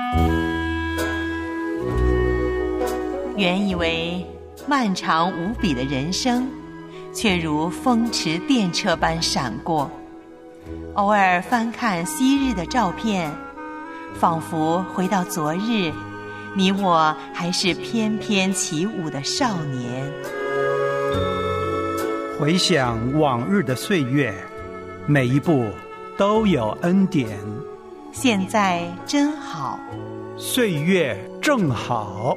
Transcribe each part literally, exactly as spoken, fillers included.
原以为漫长无比的人生，却如风驰电掣般闪过。偶尔翻看昔日的照片，仿佛回到昨日，你我还是翩翩起舞的少年。 回想往日的岁月，每一步都有恩典。 现在真好， 岁月正好。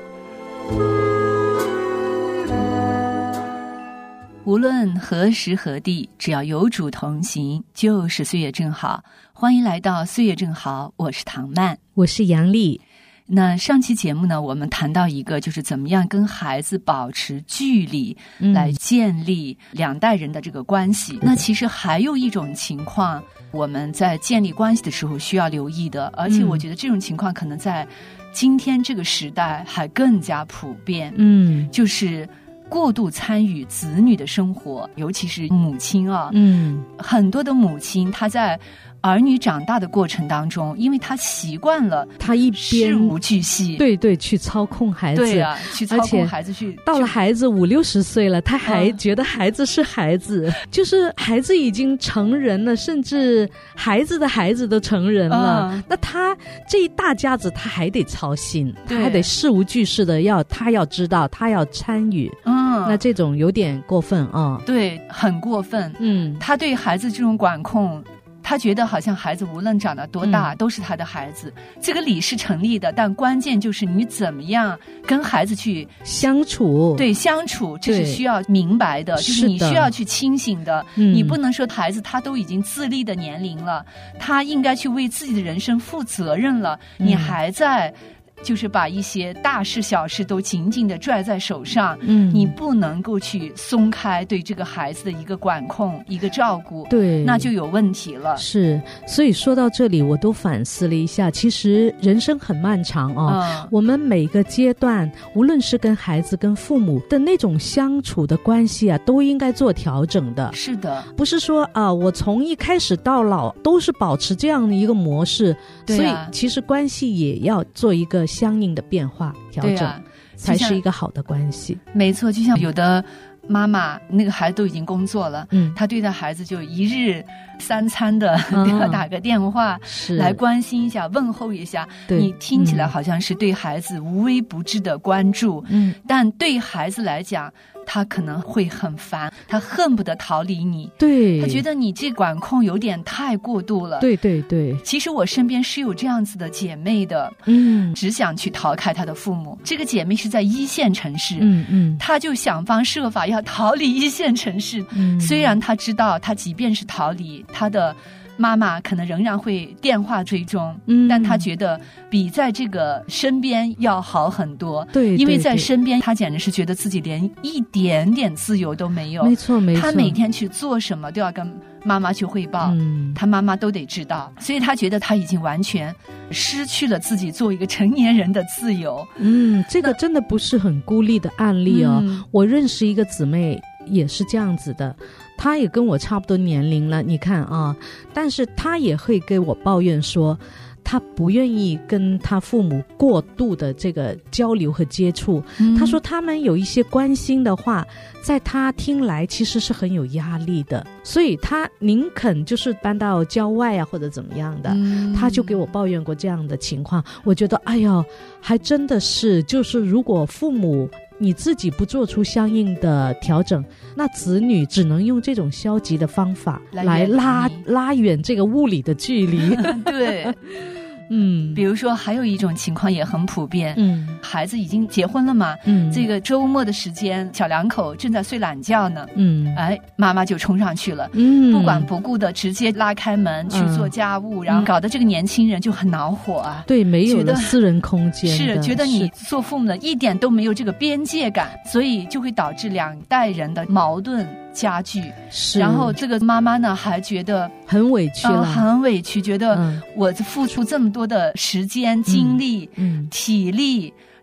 无论何时何地，只要有主同行，就是岁月正好。欢迎来到岁月正好，我是唐曼， 我是杨丽。 那上期节目呢，我们谈到一个就是怎么样跟孩子保持距离，嗯、来建立两代人的这个关系。那其实还有一种情况，我们在建立关系的时候需要留意的，而且我觉得这种情况可能在今天这个时代还更加普遍。嗯，就是过度参与子女的生活，尤其是母亲啊，嗯，很多的母亲她在儿女长大的过程当中，因为他习惯了， 他一边事无巨细， 对对，去操控孩子， 对啊，去操控孩子，去到了孩子五六十岁了，他还觉得孩子是孩子，嗯、就是孩子已经成人了，甚至孩子的孩子都成人了，嗯、那他这一大家子他还得操心，他还得事无巨细的要他要知道，他要参与，嗯，那这种有点过分啊， 对，很过分，嗯，他对孩子这种管控。他觉得好像孩子无论长得多大、嗯、都是他的孩子，这个理是成立的，但关键就是你怎么样跟孩子去相处， 对，相处这是需要明白的，就是你需要去清醒的、嗯、你不能说孩子他都已经自立的年龄了，他应该去为自己的人生负责任了、嗯、你还在就是把一些大事小事都紧紧地拽在手上，嗯，你不能够去松开对这个孩子的一个管控一个照顾， 对， 那就有问题了。 是，所以说到这里我都反思了一下，其实人生很漫长啊、嗯、我们每个阶段无论是跟孩子跟父母的那种相处的关系啊，都应该做调整的。 是的，不是说啊我从一开始到老都是保持这样的一个模式，对啊、所以其实关系也要做一个相应的变化调整、啊、才是一个好的关系。 没错，就像有的妈妈那个孩子都已经工作了，嗯，他对待孩子就一日三餐的给他打个电话、嗯、来关心一下问候一下，你听起来好像是对孩子无微不至的关注，嗯，但对孩子来讲他可能会很烦，他恨不得逃离你， 对， 他觉得你这管控有点太过度了， 对对对。 其实我身边是有这样子的姐妹的，嗯，只想去逃开她的父母。这个姐妹是在一线城市，嗯嗯，她就想方设法要逃离一线城市，嗯，虽然她知道，她即便是逃离，她的妈妈可能仍然会电话追踪，嗯，但她觉得比在这个身边要好很多， 对， 因为在身边她简直是觉得自己连一点点自由都没有， 没错没错， 她每天去做什么都要跟妈妈去汇报，嗯，她妈妈都得知道，所以她觉得她已经完全失去了自己作为一个成年人的自由。 嗯，这个真的不是很孤立的案例哦、嗯、我认识一个姊妹也是这样子的，他也跟我差不多年龄了，你看啊，但是他也会跟我抱怨说他不愿意跟他父母过度的这个交流和接触、嗯、他说他们有一些关心的话在他听来其实是很有压力的，所以他宁肯就是搬到郊外啊或者怎么样的、嗯、他就给我抱怨过这样的情况。我觉得哎呀还真的是，就是如果父母你自己不做出相应的调整，那子女只能用这种消极的方法来拉拉远这个物理的距离。 对，嗯，比如说还有一种情况也很普遍，嗯，孩子已经结婚了嘛，嗯，这个周末的时间小两口正在睡懒觉呢，嗯，哎，妈妈就冲上去了，嗯，不管不顾的直接拉开门去做家务、嗯、然后搞得这个年轻人就很恼火啊， 对，没有了私人空间， 是觉得你做父母的一点都没有这个边界感，所以就会导致两代人的矛盾加剧，是，然后这个妈妈呢还觉得很委屈了、呃、 很委屈，觉得我付出这么多的时间、嗯、精力、嗯、体力，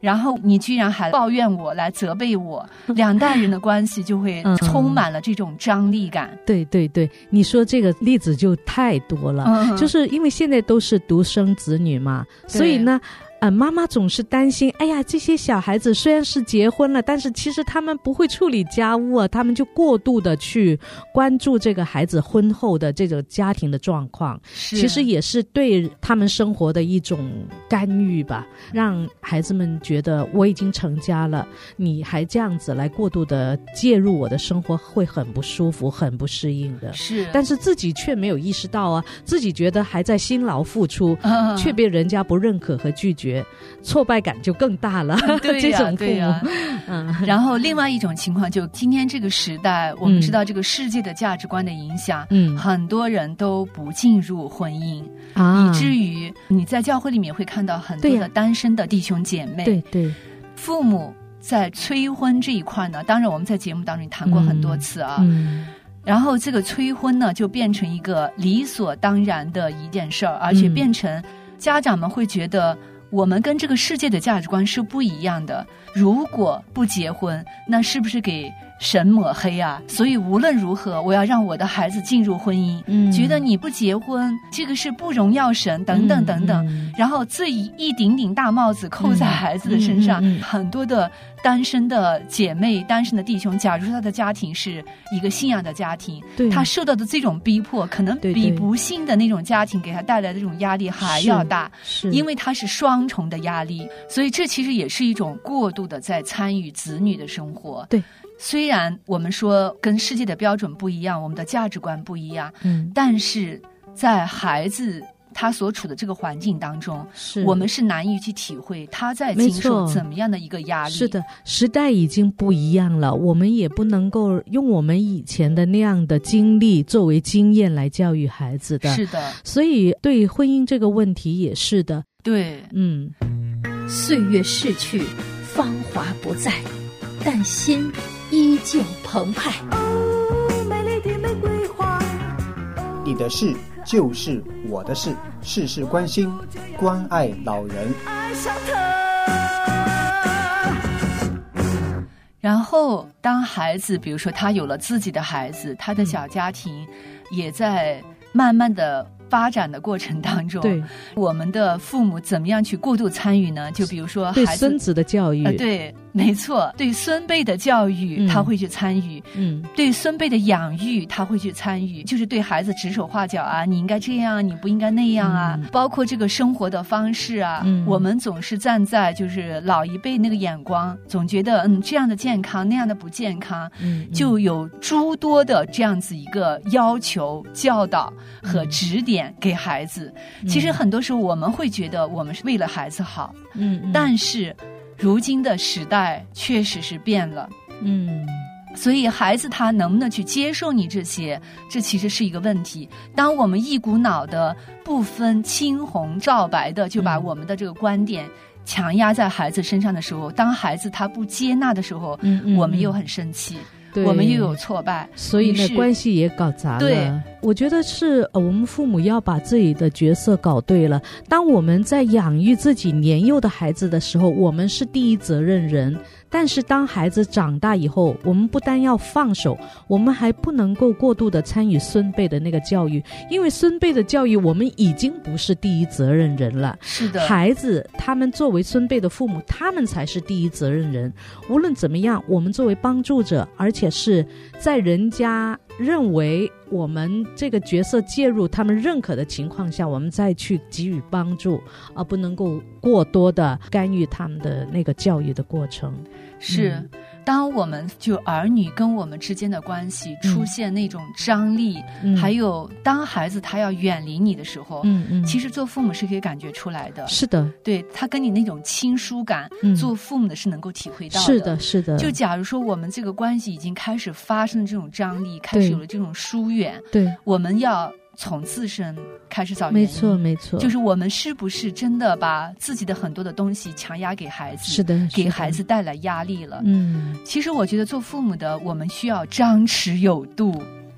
然后你居然还抱怨我，来责备我，两代人的关系就会充满了这种张力感。 嗯、对对对，你说这个例子就太多了，嗯、就是因为现在都是独生子女嘛，所以呢呃，妈妈总是担心，哎呀，这些小孩子虽然是结婚了，但是其实他们不会处理家务啊，他们就过度的去关注这个孩子婚后的这个家庭的状况，其实也是对他们生活的一种干预吧，让孩子们觉得我已经成家了，你还这样子来过度的介入我的生活，会很不舒服，很不适应的。 是， 但是自己却没有意识到啊，自己觉得还在辛劳付出，嗯、却被人家不认可和拒绝。挫败感就更大了， 对呀， 这种对呀。嗯，然后另外一种情况，就今天这个时代，我们知道这个世界的价值观的影响，嗯，很多人都不进入婚姻，啊，以至于你在教会里面会看到很多的单身的弟兄姐妹， 对对， 父母在催婚这一块呢，当然我们在节目当中谈过很多次啊。嗯嗯，然后这个催婚呢，就变成一个理所当然的一件事儿，而且变成家长们会觉得我们跟这个世界的价值观是不一样的，如果不结婚，那是不是给神抹黑啊？所以无论如何，我要让我的孩子进入婚姻，嗯，觉得你不结婚，这个是不荣耀神，等等等等。嗯嗯、然后这一一顶顶大帽子扣在孩子的身上，嗯嗯嗯、很多的单身的姐妹、单身的弟兄，假如说他的家庭是一个信仰的家庭，他受到的这种逼迫，可能比不幸的那种家庭给他带来的这种压力还要大， 是是因为他是双重的压力，所以这其实也是一种过度的在参与子女的生活。 对。 虽然我们说跟世界的标准不一样，我们的价值观不一样，嗯，但是在孩子他所处的这个环境当中，是我们是难以去体会他在经受怎么样的一个压力。 是的，时代已经不一样了，我们也不能够用我们以前的那样的经历作为经验来教育孩子的。 是的， 所以对婚姻这个问题也是的。 对， 嗯， 岁月逝去，芳华不再，但心依旧澎湃。 哦，美丽的玫瑰花。 你的事就是我的事，事事关心，关爱老人。 爱上他。 然后当孩子比如说他有了自己的孩子，他的小家庭也在慢慢的发展的过程当中， 对， 我们的父母怎么样去过度参与呢？就比如说孩子对孙子的教育， 呃、对，没错，对孙辈的教育、嗯、他会去参与，嗯，对孙辈的养育他会去参与，就是对孩子指手画脚啊，你应该这样，你不应该那样啊，嗯、包括这个生活的方式啊，嗯、我们总是站在就是老一辈那个眼光，总觉得嗯这样的健康，那样的不健康，嗯，就有诸多的这样子一个要求、教导和指点。给孩子，其实很多时候我们会觉得我们是为了孩子好，嗯，但是如今的时代确实是变了，嗯，所以孩子他能不能去接受你这些，这其实是一个问题。当我们一股脑的不分青红皂白的就把我们的这个观点强压在孩子身上的时候，当孩子他不接纳的时候，嗯嗯，我们又很生气，我们又有挫败， 所以呢关系也搞砸了。 对， 我觉得是、呃、我们父母要把自己的角色搞对了。当我们在养育自己年幼的孩子的时候，我们是第一责任人，但是当孩子长大以后，我们不单要放手，我们还不能够过度的参与孙辈的那个教育，因为孙辈的教育我们已经不是第一责任人了。 是的， 孩子他们作为孙辈的父母，他们才是第一责任人。无论怎么样，我们作为帮助者，而且是在人家认为我们这个角色介入他们认可的情况下，我们再去给予帮助，而不能够过多的干预他们的那个教育的过程。 是、嗯、当我们就儿女跟我们之间的关系出现那种张力、嗯、还有当孩子他要远离你的时候，嗯嗯，其实做父母是可以感觉出来的。 是的， 对，他跟你那种亲疏感、嗯、做父母的是能够体会到的。 是的，是的。 就假如说我们这个关系已经开始发生这种张力，开始有了这种疏远， 对， 我们要从自身开始找原因。 没错没错， 就是我们是不是真的把自己的很多的东西强压给孩子， 是的，是的， 给孩子带来压力了。 嗯， 其实我觉得做父母的我们需要张弛有度，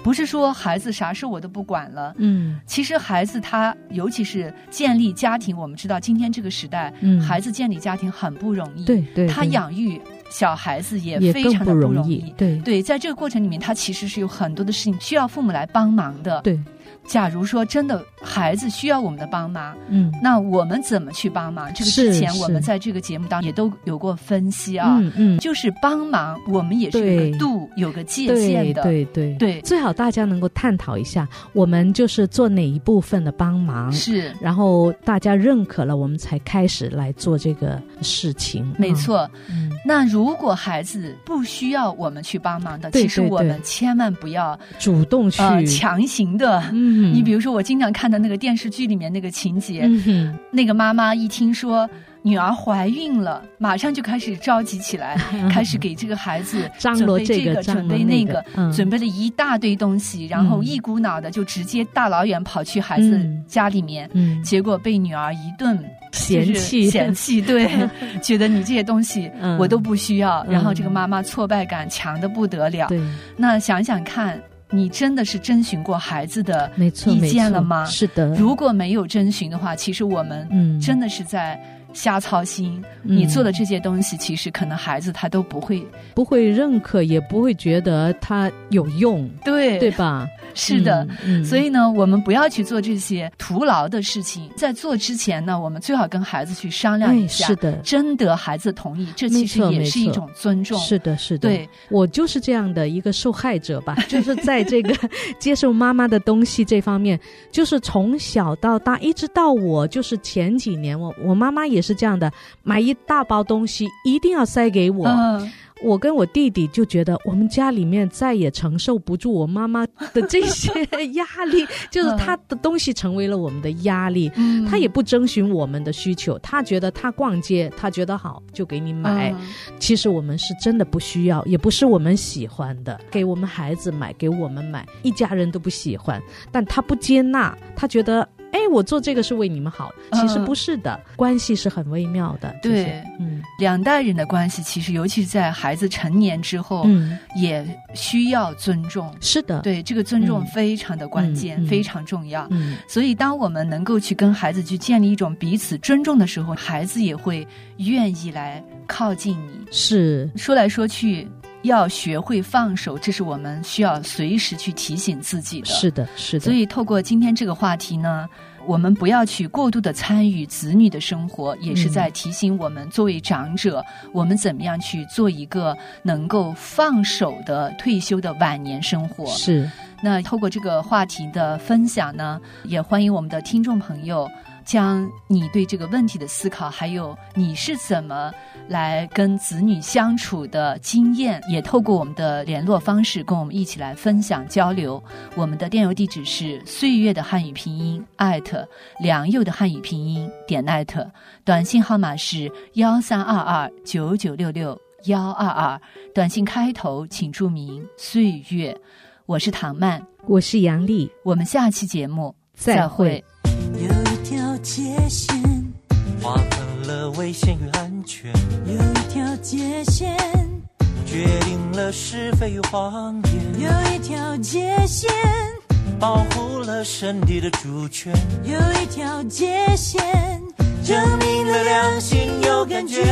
不是说孩子啥事我都不管了， 嗯， 其实孩子他尤其是建立家庭，我们知道今天这个时代， 嗯， 孩子建立家庭很不容易， 对 对, 对， 他养育小孩子也也非常的不容易， 容易对对，在这个过程里面，他其实是有很多的事情需要父母来帮忙的， 对。 假如说真的孩子需要我们的帮忙， 嗯， 那我们怎么去帮忙？这个之前我们在这个节目当中也都有过分析啊， 嗯嗯， 就是帮忙我们也是有个度有个界限的， 对对 对, 对，最好大家能够探讨一下，我们就是做哪一部分的帮忙， 是， 然后大家认可了，我们才开始来做这个事情。 没错， 嗯， 那如果孩子不需要我们去帮忙的， 对对对， 其实我们千万不要主动去、 呃、强行的。 嗯， 你比如说我经常看的那个电视剧里面那个情节， 嗯， 那个妈妈一听说女儿怀孕了，马上就开始着急起来，开始给这个孩子张罗这个准备那个， 嗯， 准备了一大堆东西，然后一股脑的就直接大老远跑去孩子家里面， 嗯， 结果被女儿一顿嫌弃嫌弃，对，觉得你这些东西我都不需要， 嗯， 然后这个妈妈挫败感强得不得了。 对， 那想想看，你真的是征询过孩子的意见了吗？ 是的， 如果没有征询的话，其实我们真的是在瞎操心， 嗯， 你做的这些东西其实可能孩子他都不会不会认可，也不会觉得他有用， 对对吧？ 是的， 嗯嗯， 所以呢我们不要去做这些徒劳的事情，在做之前呢我们最好跟孩子去商量一下， 哎，是的， 征得孩子同意，这其实也是一种尊重。 是的是的， 对， 我就是这样的一个受害者吧，就是在这个接受妈妈的东西这方面，就是从小到大一直到我就是前几年我我妈妈也是这样的，买一大包东西一定要塞给我， 嗯， 我跟我弟弟就觉得我们家里面再也承受不住我妈妈的这些压力，就是她的东西成为了我们的压力， 嗯， 她也不征询我们的需求，她觉得她逛街她觉得好就给你买， 嗯， 其实我们是真的不需要，也不是我们喜欢的，给我们孩子买给我们买，一家人都不喜欢，但她不接纳，她觉得哎，我做这个是为你们好，其实不是的，嗯，关系是很微妙的。 对，嗯，两代人的关系其实尤其是在孩子成年之后， 嗯， 也需要尊重。 是的， 对，这个尊重非常的关键， 嗯， 非常重要。 嗯， 所以当我们能够去跟孩子去建立一种彼此尊重的时候，孩子也会愿意来靠近你。 是， 说来说去要学会放手，这是我们需要随时去提醒自己的。 是的，是的。 所以透过今天这个话题呢，我们不要去过度的参与子女的生活，也是在提醒我们作为长者，嗯，我们怎么样去做一个能够放手的退休的晚年生活。 是。 那透过这个话题的分享呢，也欢迎我们的听众朋友将你对这个问题的思考，还有你是怎么来跟子女相处的经验，也透过我们的联络方式跟我们一起来分享交流。我们的电邮地址是岁月的汉语拼音艾特良佑的汉语拼音点艾特，短信号码是幺三二二九九六六幺二二，短信开头请注明岁月。我是唐曼， 我是杨丽， 我们下期节目再会。 有一条界限划分了危险与安全，有一条界限决定了是非与谎言，有一条界限保护了身体的主权，有一条界限证明了良心有感觉，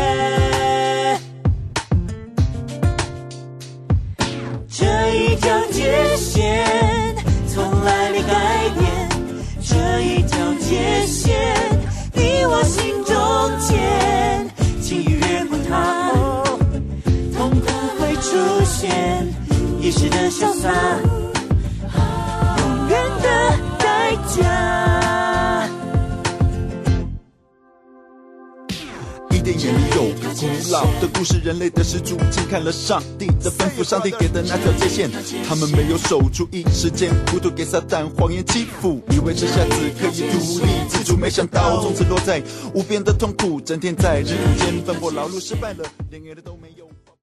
这一条界限从来没改变，这一条界限你我心中间，情欲越过它，痛苦会出现，一时的潇洒，永远的代价。 伊甸园里有古老的故事，人类的始祖轻看了上帝的吩咐，上帝给的那条界限，他们没有守住，一时间糊涂，给撒旦谎言欺负，以为这下子可以独立自主，没想到从此落在无边的痛苦，整天在日子间奔波劳碌，失败了，连月的都没有。